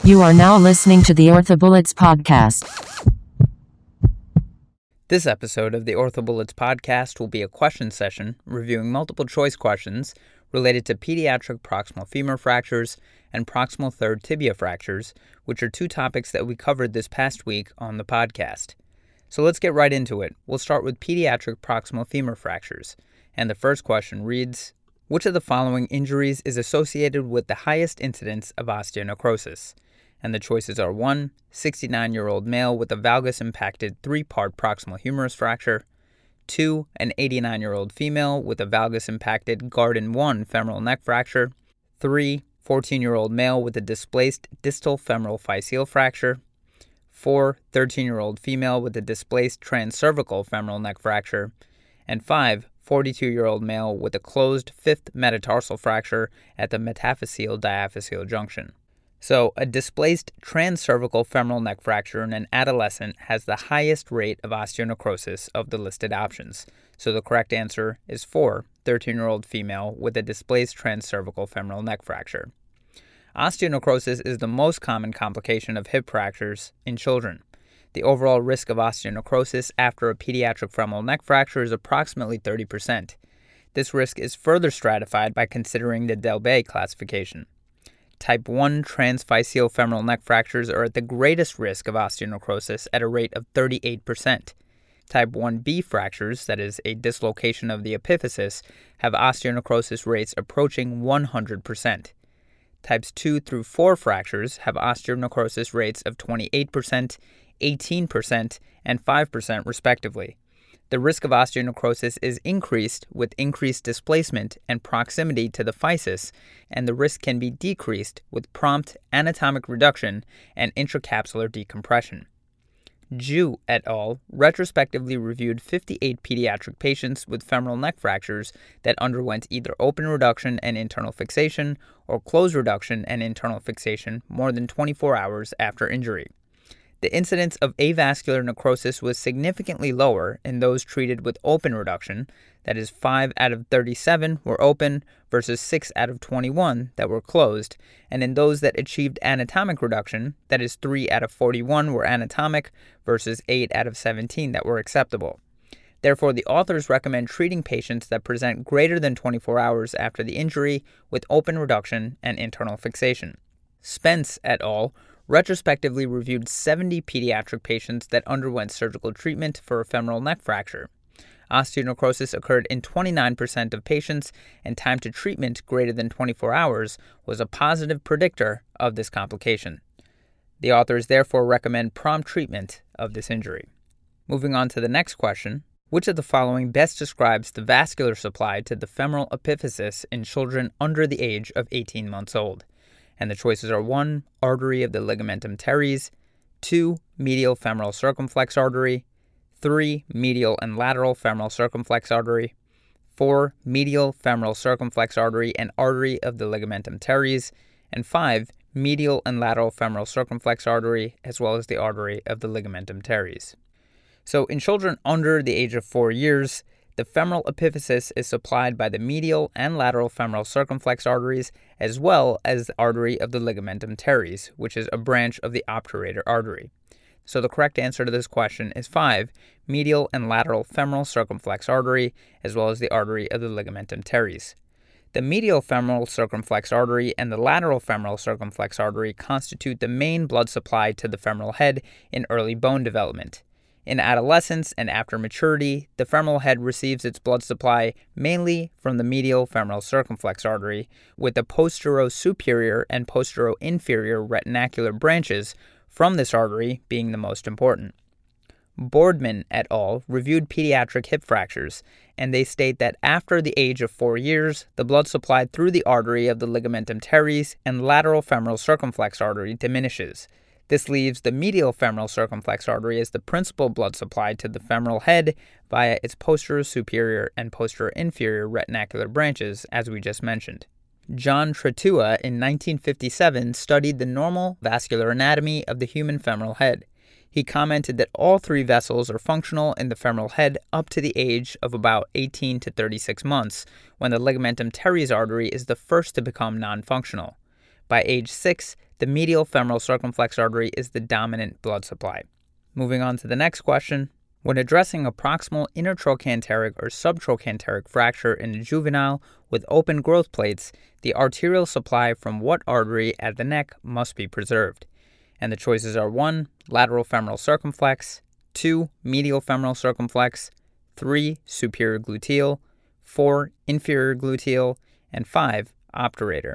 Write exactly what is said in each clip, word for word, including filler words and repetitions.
You are now listening to the OrthoBullets podcast. This episode of the OrthoBullets podcast will be a question session reviewing multiple choice questions related to pediatric proximal femur fractures and proximal third tibia fractures, which are two topics that we covered this past week on the podcast. So let's get right into it. We'll start with pediatric proximal femur fractures. And the first question reads, which of the following injuries is associated with the highest incidence of osteonecrosis? And the choices are one, sixty-nine-year-old male with a valgus-impacted three-part proximal humerus fracture, two, an eighty-nine-year-old female with a valgus-impacted Garden one femoral neck fracture, three, fourteen-year-old male with a displaced distal femoral physeal fracture, four, thirteen-year-old female with a displaced transcervical femoral neck fracture, and five, forty-two-year-old male with a closed fifth metatarsal fracture at the metaphyseal-diaphyseal junction. So, a displaced transcervical femoral neck fracture in an adolescent has the highest rate of osteonecrosis of the listed options. So the correct answer is four, thirteen-year-old female with a displaced transcervical femoral neck fracture. Osteonecrosis is the most common complication of hip fractures in children. The overall risk of osteonecrosis after a pediatric femoral neck fracture is approximately thirty percent. This risk is further stratified by considering the Delbay classification. Type one transphyseal femoral neck fractures are at the greatest risk of osteonecrosis at a rate of thirty-eight percent. Type one B fractures, that is, a dislocation of the epiphysis, have osteonecrosis rates approaching one hundred percent. Types two through four fractures have osteonecrosis rates of twenty-eight percent, eighteen percent, and five percent respectively. The risk of osteonecrosis is increased with increased displacement and proximity to the physis, and the risk can be decreased with prompt anatomic reduction and intracapsular decompression. Zhu et al. Retrospectively reviewed fifty-eight pediatric patients with femoral neck fractures that underwent either open reduction and internal fixation or closed reduction and internal fixation more than twenty-four hours after injury. The incidence of avascular necrosis was significantly lower in those treated with open reduction, that is, five out of thirty-seven were open versus six out of twenty-one that were closed, and in those that achieved anatomic reduction, that is, three out of forty-one were anatomic versus eight out of seventeen that were acceptable. Therefore, the authors recommend treating patients that present greater than twenty-four hours after the injury with open reduction and internal fixation. Spence et al. Retrospectively reviewed seventy pediatric patients that underwent surgical treatment for a femoral neck fracture. Osteonecrosis occurred in twenty-nine percent of patients, and time to treatment greater than twenty-four hours was a positive predictor of this complication. The authors therefore recommend prompt treatment of this injury. Moving on to the next question, which of the following best describes the vascular supply to the femoral epiphysis in children under the age of eighteen months old? And the choices are one, artery of the ligamentum teres, two, medial femoral circumflex artery, three, medial and lateral femoral circumflex artery, four, medial femoral circumflex artery and artery of the ligamentum teres, and five, medial and lateral femoral circumflex artery as well as the artery of the ligamentum teres. So in children under the age of four years, the femoral epiphysis is supplied by the medial and lateral femoral circumflex arteries as well as the artery of the ligamentum teres, which is a branch of the obturator artery. So the correct answer to this question is five, medial and lateral femoral circumflex artery as well as the artery of the ligamentum teres. The medial femoral circumflex artery and the lateral femoral circumflex artery constitute the main blood supply to the femoral head in early bone development. In adolescence and after maturity, the femoral head receives its blood supply mainly from the medial femoral circumflex artery, with the posterior-superior and posterior-inferior retinacular branches from this artery being the most important. Boardman et al. Reviewed pediatric hip fractures, and they state that after the age of four years, the blood supplied through the artery of the ligamentum teres and lateral femoral circumflex artery diminishes. This leaves the medial femoral circumflex artery as the principal blood supply to the femoral head via its posterior superior and posterior inferior retinacular branches, as we just mentioned. John Tretua in nineteen fifty-seven studied the normal vascular anatomy of the human femoral head. He commented that all three vessels are functional in the femoral head up to the age of about eighteen to thirty-six months, when the ligamentum teres artery is the first to become non-functional. By age six, the medial femoral circumflex artery is the dominant blood supply. Moving on to the next question. When addressing a proximal intertrochanteric or subtrochanteric fracture in a juvenile with open growth plates, the arterial supply from what artery at the neck must be preserved? And the choices are one. Lateral femoral circumflex, two. Medial femoral circumflex, three. Superior gluteal, four. Inferior gluteal, and five. Obturator.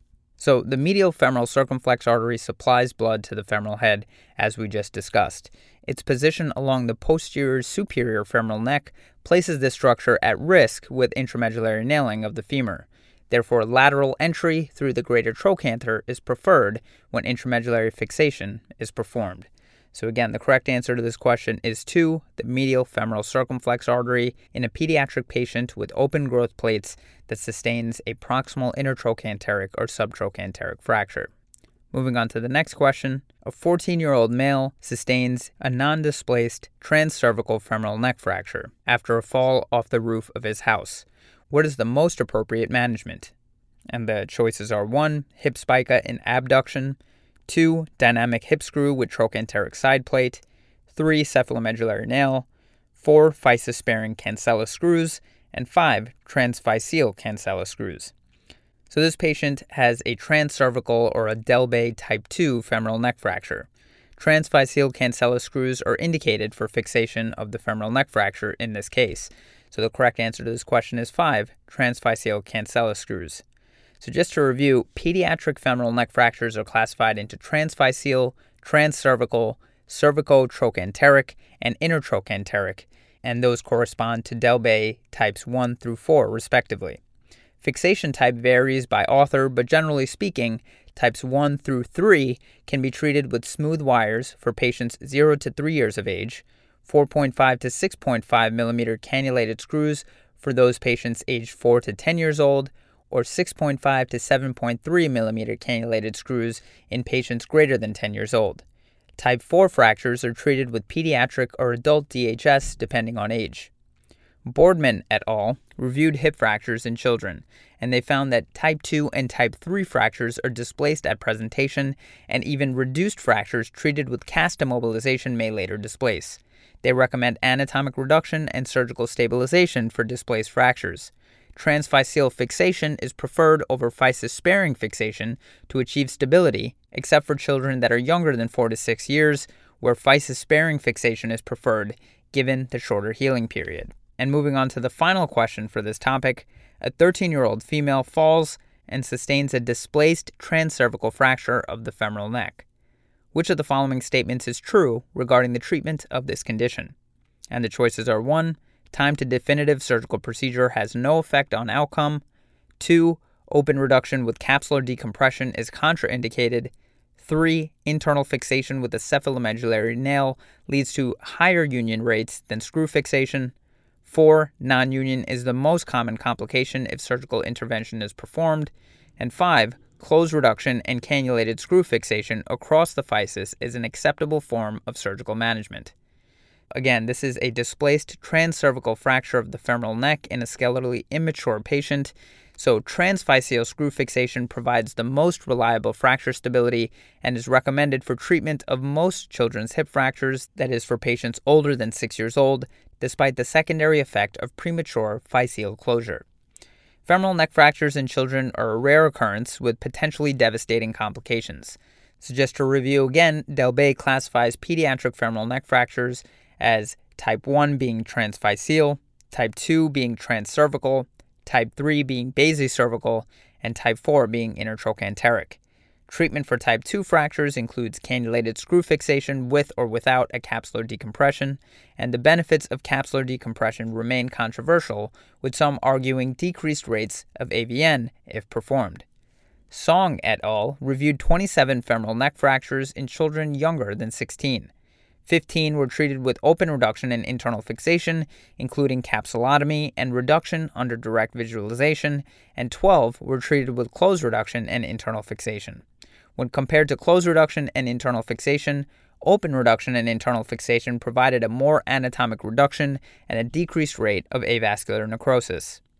So the medial femoral circumflex artery supplies blood to the femoral head, as we just discussed. Its position along the posterior superior femoral neck places this structure at risk with intramedullary nailing of the femur. Therefore, lateral entry through the greater trochanter is preferred when intramedullary fixation is performed. So again, the correct answer to this question is two, the medial femoral circumflex artery in a pediatric patient with open growth plates that sustains a proximal intertrochanteric or subtrochanteric fracture. Moving on to the next question. A fourteen-year-old male sustains a non-displaced transcervical femoral neck fracture after a fall off the roof of his house. What is the most appropriate management? And the choices are one. Hip spica and abduction, two. Dynamic hip screw with trochanteric side plate, three. Cephalomedullary nail, four. Physis-sparing cancella screws, and five. Transphyseal cancella screws. So this patient has a transcervical or a Delbay type two femoral neck fracture. Transphyseal cancella screws are indicated for fixation of the femoral neck fracture in this case. So the correct answer to this question is five. Transphyseal cancella screws. So just to review, pediatric femoral neck fractures are classified into transphyseal, transcervical, cervicotrochanteric, and intertrochanteric, and those correspond to Delbay types one through four, respectively. Fixation type varies by author, but generally speaking, types one through three can be treated with smooth wires for patients zero to three years of age, four point five to six point five millimeter cannulated screws for those patients aged four to ten years old, or six point five to seven point three millimeter cannulated screws in patients greater than ten years old. Type four fractures are treated with pediatric or adult D H S depending on age. Boardman et al. Reviewed hip fractures in children, and they found that type two and type three fractures are displaced at presentation, and even reduced fractures treated with cast immobilization may later displace. They recommend anatomic reduction and surgical stabilization for displaced fractures. Transphyseal fixation is preferred over physis-sparing fixation to achieve stability, except for children that are younger than four to six years, where physis-sparing fixation is preferred, given the shorter healing period. And moving on to the final question for this topic, a thirteen-year-old female falls and sustains a displaced transcervical fracture of the femoral neck. Which of the following statements is true regarding the treatment of this condition? And the choices are one. Time to definitive surgical procedure has no effect on outcome. two. Open reduction with capsular decompression is contraindicated. three. Internal fixation with a cephalomedullary nail leads to higher union rates than screw fixation. four. Non-union is the most common complication if surgical intervention is performed. And five. Closed reduction and cannulated screw fixation across the physis is an acceptable form of surgical management. Again, this is a displaced transcervical fracture of the femoral neck in a skeletally immature patient. So transphyseal screw fixation provides the most reliable fracture stability and is recommended for treatment of most children's hip fractures, that is for patients older than six years old, despite the secondary effect of premature physeal closure. Femoral neck fractures in children are a rare occurrence with potentially devastating complications. So just to review again, Delbay classifies pediatric femoral neck fractures as type one being transphyseal, type two being transcervical, type three being basicervical, and type four being intertrochanteric. Treatment for type two fractures includes cannulated screw fixation with or without a capsular decompression, and the benefits of capsular decompression remain controversial, with some arguing decreased rates of A V N if performed. Song et al. Reviewed twenty-seven femoral neck fractures in children younger than sixteen. fifteen were treated with open reduction and internal fixation, including capsulotomy and reduction under direct visualization, and twelve were treated with closed reduction and internal fixation. When compared to closed reduction and internal fixation, open reduction and internal fixation provided a more anatomic reduction and a decreased rate of avascular necrosis.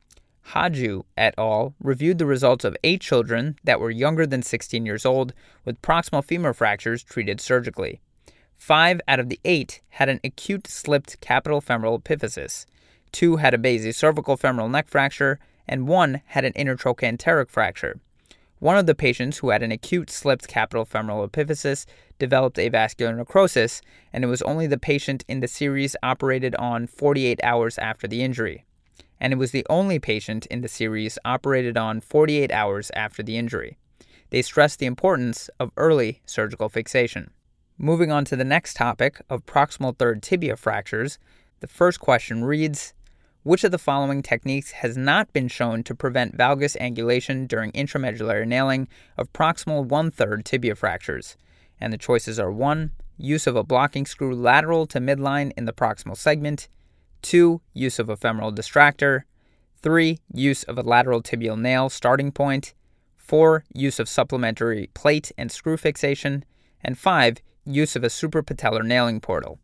Haju et al. Reviewed the results of eight children that were younger than sixteen years old with proximal femur fractures treated surgically. Five out of the eight had an acute slipped capital femoral epiphysis, two had a basicervical femoral neck fracture, and one had an intertrochanteric fracture. One of the patients who had an acute slipped capital femoral epiphysis developed avascular necrosis, and it was only the patient in the series operated on forty-eight hours after the injury. And it was the only patient in the series operated on forty-eight hours after the injury. They stressed the importance of early surgical fixation. Moving on to the next topic of proximal third tibia fractures, the first question reads, which of the following techniques has not been shown to prevent valgus angulation during intramedullary nailing of proximal one-third tibia fractures? And the choices are one. Use of a blocking screw lateral to midline in the proximal segment. two. Use of a femoral distractor. three. Use of a lateral tibial nail starting point. four. Use of supplementary plate and screw fixation. And five. Use of a suprapatellar nailing portal.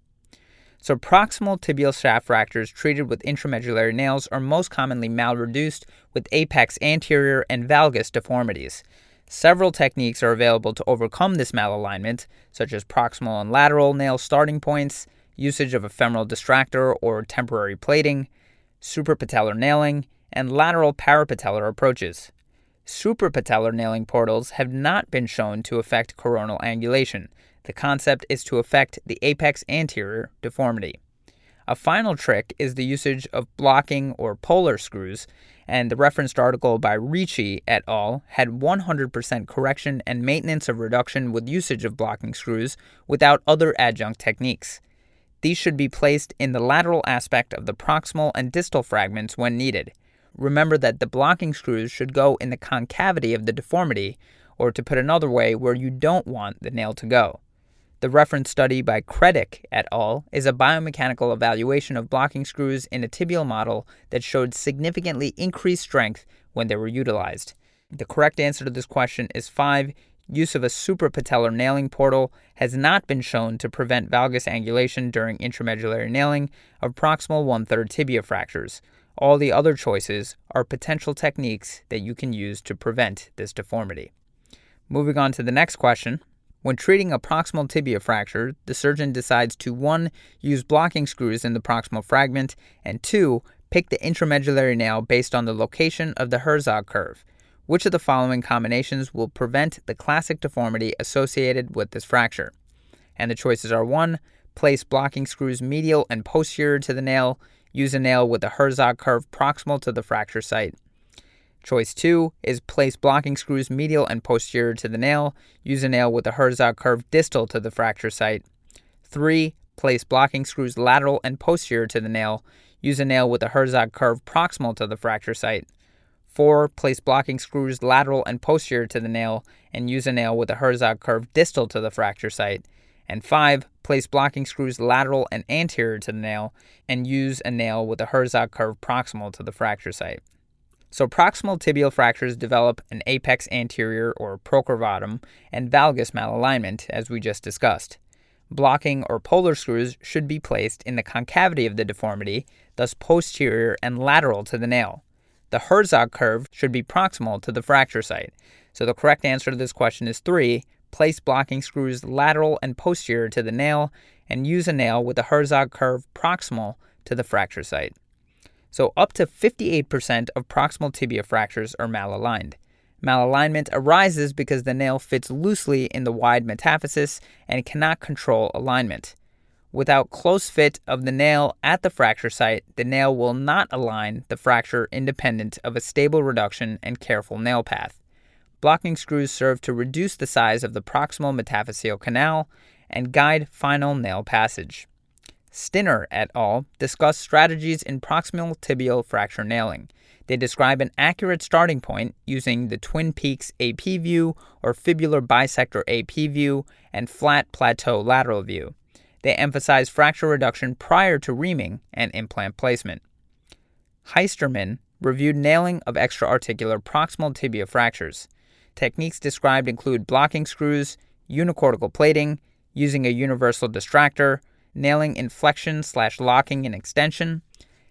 So proximal tibial shaft fractures treated with intramedullary nails are most commonly malreduced with apex anterior and valgus deformities. Several techniques are available to overcome this malalignment, such as proximal and lateral nail starting points, usage of a femoral distractor or temporary plating, suprapatellar nailing, and lateral parapatellar approaches. Suprapatellar nailing portals have not been shown to affect coronal angulation. The concept is to affect the apex anterior deformity. A final trick is the usage of blocking or polar screws, and the referenced article by Ricci et al. Had one hundred percent correction and maintenance of reduction with usage of blocking screws without other adjunct techniques. These should be placed in the lateral aspect of the proximal and distal fragments when needed. Remember that the blocking screws should go in the concavity of the deformity, or to put another way, where you don't want the nail to go. The reference study by Kredic et al. Is a biomechanical evaluation of blocking screws in a tibial model that showed significantly increased strength when they were utilized. The correct answer to this question is five. Use of a suprapatellar nailing portal has not been shown to prevent valgus angulation during intramedullary nailing of proximal one-third tibia fractures. All the other choices are potential techniques that you can use to prevent this deformity. Moving on to the next question. When treating a proximal tibia fracture, the surgeon decides to one. Use blocking screws in the proximal fragment, and two. Pick the intramedullary nail based on the location of the Herzog curve. Which of the following combinations will prevent the classic deformity associated with this fracture? And the choices are one. Place blocking screws medial and posterior to the nail. Use a nail with a Herzog curve proximal to the fracture site. Choice two is place blocking screws medial and posterior to the nail. Use a nail with a Herzog curve distal to the fracture site. three. Place blocking screws lateral and posterior to the nail. Use a nail with a Herzog curve proximal to the fracture site. four. Place blocking screws lateral and posterior to the nail and use a nail with a Herzog curve distal to the fracture site. And five. Place blocking screws lateral and anterior to the nail and use a nail with a Herzog curve proximal to the fracture site. So proximal tibial fractures develop an apex anterior or procurvatum and valgus malalignment, as we just discussed. Blocking or polar screws should be placed in the concavity of the deformity, thus posterior and lateral to the nail. The Herzog curve should be proximal to the fracture site. So the correct answer to this question is three. Place blocking screws lateral and posterior to the nail and use a nail with a Herzog curve proximal to the fracture site. So up to fifty-eight percent of proximal tibia fractures are malaligned. Malalignment arises because the nail fits loosely in the wide metaphysis and cannot control alignment. Without close fit of the nail at the fracture site, the nail will not align the fracture independent of a stable reduction and careful nail path. Blocking screws serve to reduce the size of the proximal metaphyseal canal and guide final nail passage. Stinner et al. Discuss strategies in proximal tibial fracture nailing. They describe an accurate starting point using the Twin Peaks A P view or fibular bisector A P view and flat plateau lateral view. They emphasize fracture reduction prior to reaming and implant placement. Heisterman reviewed nailing of extraarticular proximal tibia fractures. Techniques described include blocking screws, unicortical plating, using a universal distractor, nailing inflection slash locking and extension,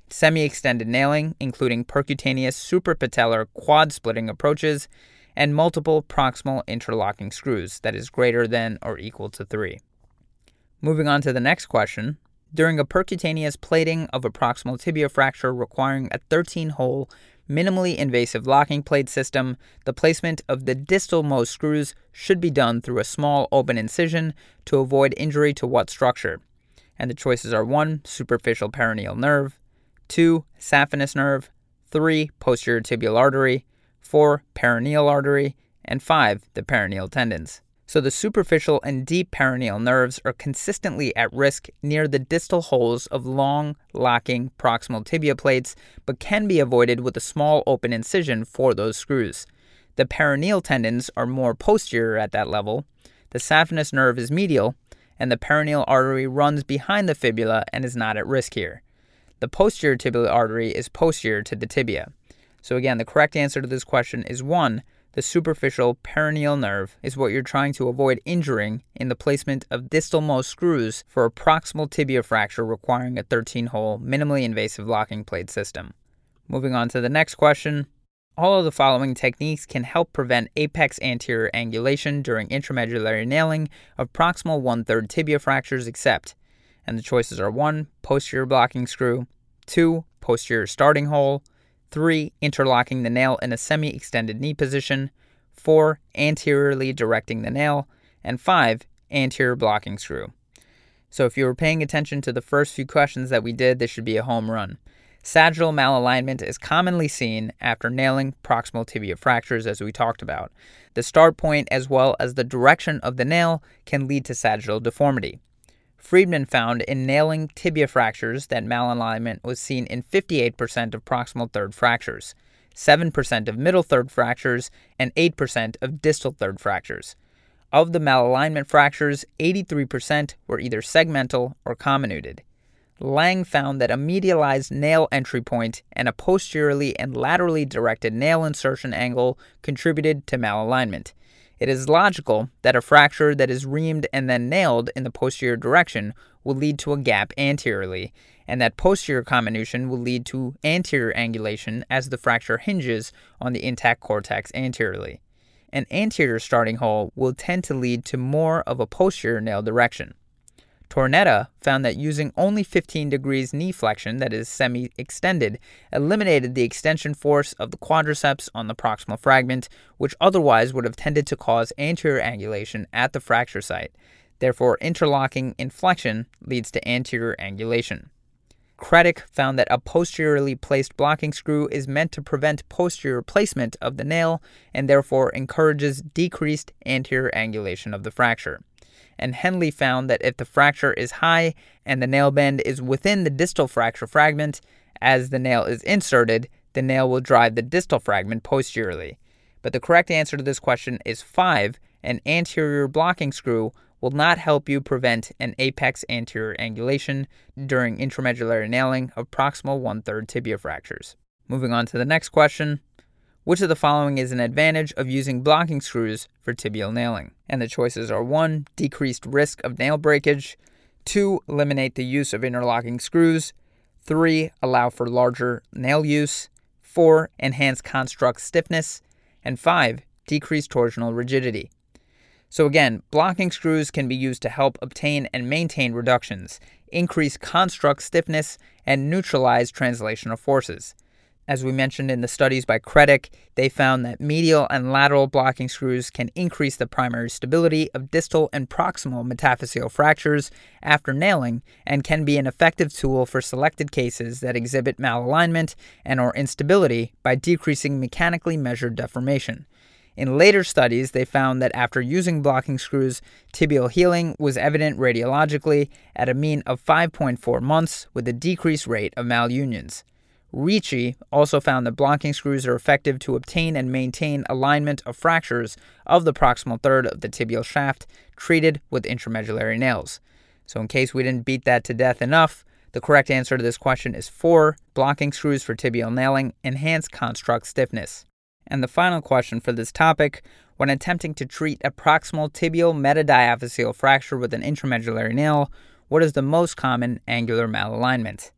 semi-extended nailing, including percutaneous suprapatellar quad-splitting approaches, and multiple proximal interlocking screws, that is greater than or equal to three. Moving on to the next question. During a percutaneous plating of a proximal tibia fracture requiring a thirteen-hole, minimally invasive locking plate system, the placement of the distal-most screws should be done through a small open incision to avoid injury to what structure? And the choices are one. Superficial peroneal nerve, two. Saphenous nerve, three. Posterior tibial artery, four. Peroneal artery, and five. The peroneal tendons. So the superficial and deep peroneal nerves are consistently at risk near the distal holes of long, locking proximal tibia plates, but can be avoided with a small open incision for those screws. The peroneal tendons are more posterior at that level, the saphenous nerve is medial, and the peroneal artery runs behind the fibula and is not at risk here. The posterior tibial artery is posterior to the tibia. So again, the correct answer to this question is one. The superficial peroneal nerve is what you're trying to avoid injuring in the placement of distal-most screws for a proximal tibia fracture requiring a thirteen-hole, minimally invasive locking plate system. Moving on to the next question. All of the following techniques can help prevent apex anterior angulation during intramedullary nailing of proximal one-third tibia fractures except, and the choices are one. Posterior blocking screw, two. Posterior starting hole, three. Interlocking the nail in a semi-extended knee position, four. Anteriorly directing the nail, and five. Anterior blocking screw. So if you were paying attention to the first few questions that we did, this should be a home run. Sagittal malalignment is commonly seen after nailing proximal tibia fractures, as we talked about. The start point as well as the direction of the nail can lead to sagittal deformity. Friedman found in nailing tibia fractures that malalignment was seen in fifty-eight percent of proximal third fractures, seven percent of middle third fractures, and eight percent of distal third fractures. Of the malalignment fractures, eighty-three percent were either segmental or comminuted. Lang found that a medialized nail entry point and a posteriorly and laterally directed nail insertion angle contributed to malalignment. It is logical that a fracture that is reamed and then nailed in the posterior direction will lead to a gap anteriorly, and that posterior comminution will lead to anterior angulation as the fracture hinges on the intact cortex anteriorly. An anterior starting hole will tend to lead to more of a posterior nail direction. Tornetta found that using only fifteen degrees knee flexion, that is semi-extended, eliminated the extension force of the quadriceps on the proximal fragment, which otherwise would have tended to cause anterior angulation at the fracture site. Therefore, interlocking in flexion leads to anterior angulation. Creddick found that a posteriorly placed blocking screw is meant to prevent posterior placement of the nail and therefore encourages decreased anterior angulation of the fracture. And Henley found that if the fracture is high and the nail bend is within the distal fracture fragment, as the nail is inserted, the nail will drive the distal fragment posteriorly. But the correct answer to this question is five. An anterior blocking screw will not help you prevent an apex anterior angulation during intramedullary nailing of proximal one-third tibia fractures. Moving on to the next question. Which of the following is an advantage of using blocking screws for tibial nailing? And the choices are one. Decreased risk of nail breakage, two. Eliminate the use of interlocking screws, three. Allow for larger nail use, four. Enhance construct stiffness, and five. Decrease torsional rigidity. So again, blocking screws can be used to help obtain and maintain reductions, increase construct stiffness, and neutralize translational forces. As we mentioned in the studies by Creddick, they found that medial and lateral blocking screws can increase the primary stability of distal and proximal metaphyseal fractures after nailing and can be an effective tool for selected cases that exhibit malalignment and or instability by decreasing mechanically measured deformation. In later studies, they found that after using blocking screws, tibial healing was evident radiologically at a mean of five point four months with a decreased rate of malunions. Ricci also found that blocking screws are effective to obtain and maintain alignment of fractures of the proximal third of the tibial shaft treated with intramedullary nails. So in case we didn't beat that to death enough, the correct answer to this question is four. Blocking screws for tibial nailing enhance construct stiffness. And the final question for this topic, when attempting to treat a proximal tibial metadiaphyseal fracture with an intramedullary nail, what is the most common angular malalignment?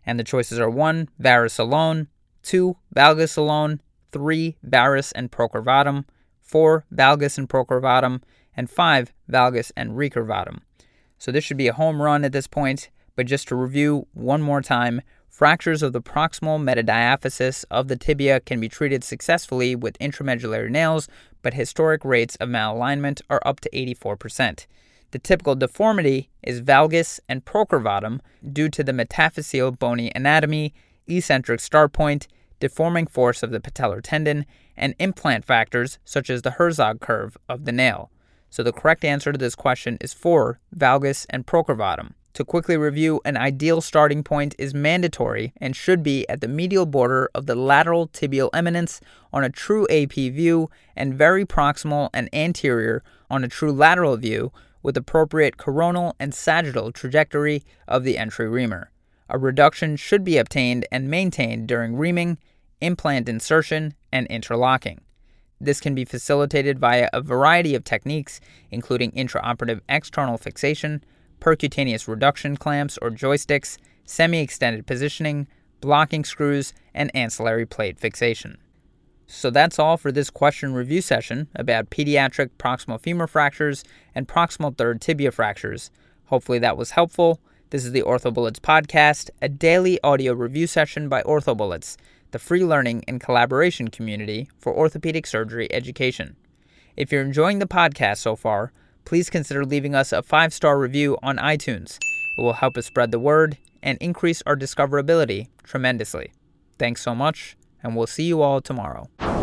And the choices are one, varus alone, two, valgus alone, three, varus and procurvatum, four, valgus and procurvatum, and five, valgus and recurvatum. So this should be a home run at this point, but just to review one more time, fractures of the proximal metadiaphysis of the tibia can be treated successfully with intramedullary nails, but historic rates of malalignment are up to eighty-four percent. The typical deformity is valgus and procurvatum due to the metaphyseal bony anatomy, eccentric start point, deforming force of the patellar tendon, and implant factors such as the Herzog curve of the nail. So the correct answer to this question is four, valgus and procurvatum. To quickly review, an ideal starting point is mandatory and should be at the medial border of the lateral tibial eminence on a true A P view and very proximal and anterior on a true lateral view with appropriate coronal and sagittal trajectory of the entry reamer. A reduction should be obtained and maintained during reaming, implant insertion, and interlocking. This can be facilitated via a variety of techniques, including intraoperative external fixation, percutaneous reduction clamps or joysticks, semi-extended positioning, blocking screws, and ancillary plate fixation. So that's all for this question review session about pediatric proximal femur fractures and proximal third tibia fractures. Hopefully that was helpful. This is the OrthoBullets podcast, a daily audio review session by OrthoBullets, the free learning and collaboration community for orthopedic surgery education. If you're enjoying the podcast so far, please consider leaving us a five-star review on iTunes. It will help us spread the word and increase our discoverability tremendously. Thanks so much, and we'll see you all tomorrow.